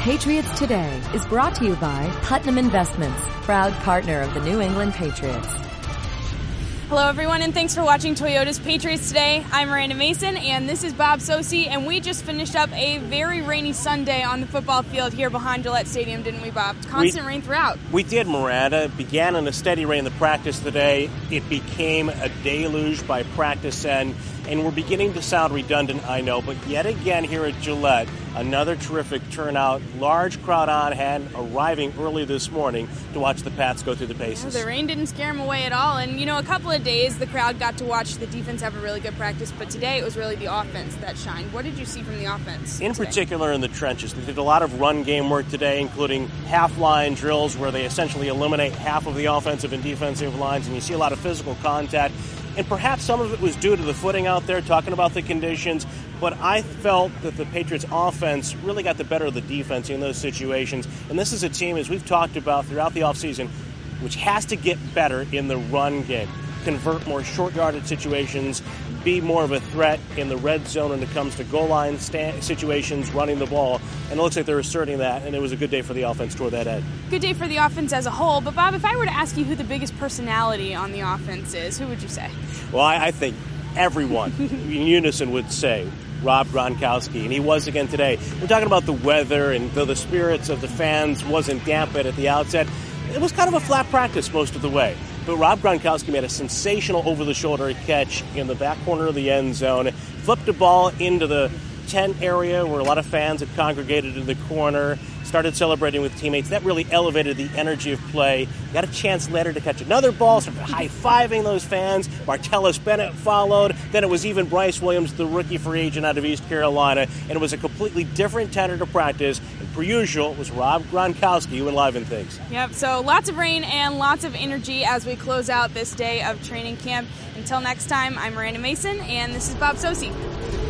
Patriots Today is brought to you by Putnam Investments, proud partner of the New England Patriots. Hello everyone, and thanks for watching Toyota's Patriots Today. I'm Miranda Mason and this is Bob Sosi, and we just finished up a very rainy Sunday on the football field here behind Gillette Stadium, didn't we, Bob? Constant rain throughout. We did, Miranda. It began in a steady rain in the practice today. It became a deluge by practice end, and we're beginning to sound redundant, I know, but yet again here at Gillette, another terrific turnout. Large crowd on hand, arriving early this morning to watch the Pats go through the paces. Yeah, the rain didn't scare them away at all, and a couple of days the crowd got to watch the defense have a really good practice, but today it was really the offense that shined. What did you see from the offense in today? particular in the trenches? They did a lot of run game work today, including half-line drills where they essentially eliminate half of the offensive and defensive lines, and you see a lot of physical contact. And perhaps some of it was due to the footing out there, talking about the conditions, but I felt that the Patriots offense really got the better of the defense in those situations. And this is a team, as we've talked about throughout the offseason, which has to get better in the run game, convert more short-yarded situations, be more of a threat in the red zone when it comes to goal line situations, running the ball. And it looks like they're asserting that, and it was a good day for the offense toward that end. Good day for the offense as a whole, but Bob, if I were to ask you who the biggest personality on the offense is, who would you say? Well, I think everyone in unison would say Rob Gronkowski, and he was again today. We're talking about the weather, and though the spirits of the fans wasn't dampened at the outset, it was kind of a flat practice most of the way. But Rob Gronkowski made a sensational over-the-shoulder catch in the back corner of the end zone, flipped the ball into the tent area where a lot of fans had congregated in the corner, started celebrating with teammates. That really elevated the energy of play. Got a chance later to catch another ball, started high-fiving those fans. Martellus Bennett followed. Then it was even Bryce Williams, the rookie free agent out of East Carolina, and it was a completely different tenor to practice. And per usual, it was Rob Gronkowski who enlivened things. Yep, so lots of rain and lots of energy as we close out this day of training camp. Until next time, I'm Miranda Mason, and this is Bob Sosi.